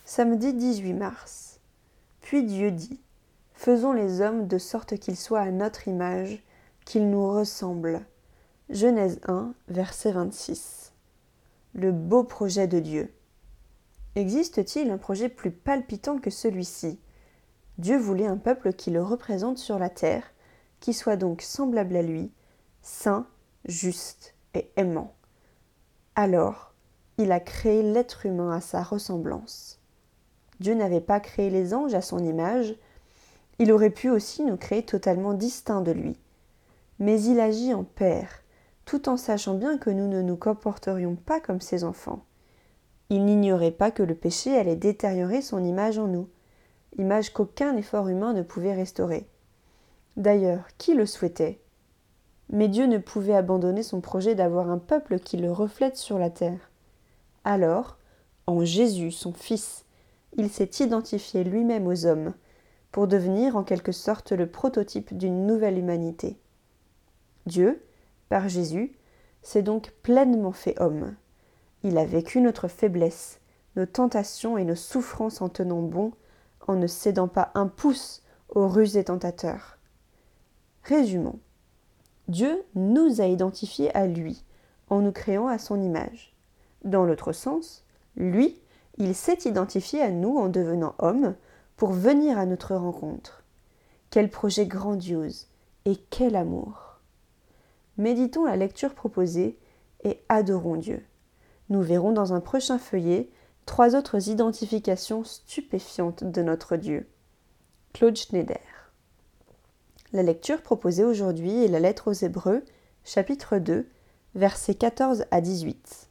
Samedi 18 mars. Puis Dieu dit : faisons les hommes de sorte qu'ils soient à notre image, qu'ils nous ressemblent. Genèse 1, verset 26. Le beau projet de Dieu. Existe-t-il un projet plus palpitant que celui-ci ? Dieu voulait un peuple qui le représente sur la terre, qui soit donc semblable à lui, saint, juste et aimant. Alors, il a créé l'être humain à sa ressemblance. Dieu n'avait pas créé les anges à son image, il aurait pu aussi nous créer totalement distincts de lui. Mais il agit en père, tout en sachant bien que nous ne nous comporterions pas comme ses enfants. Il n'ignorait pas que le péché allait détériorer son image en nous, image qu'aucun effort humain ne pouvait restaurer. D'ailleurs, qui le souhaitait ? Mais Dieu ne pouvait abandonner son projet d'avoir un peuple qui le reflète sur la terre. Alors, en Jésus, son Fils, il s'est identifié lui-même aux hommes, pour devenir en quelque sorte le prototype d'une nouvelle humanité. Dieu, par Jésus, s'est donc pleinement fait homme. Il a vécu notre faiblesse, nos tentations et nos souffrances en tenant bon, en ne cédant pas un pouce aux ruses des tentateurs. Résumons. Dieu nous a identifiés à lui, en nous créant à son image. Dans l'autre sens, lui, il s'est identifié à nous en devenant homme pour venir à notre rencontre. Quel projet grandiose et quel amour! Méditons la lecture proposée et adorons Dieu. Nous verrons dans un prochain feuillet 3 autres identifications stupéfiantes de notre Dieu. Claude Schneider. La lecture proposée aujourd'hui est la lettre aux Hébreux, chapitre 2, versets 14 à 18.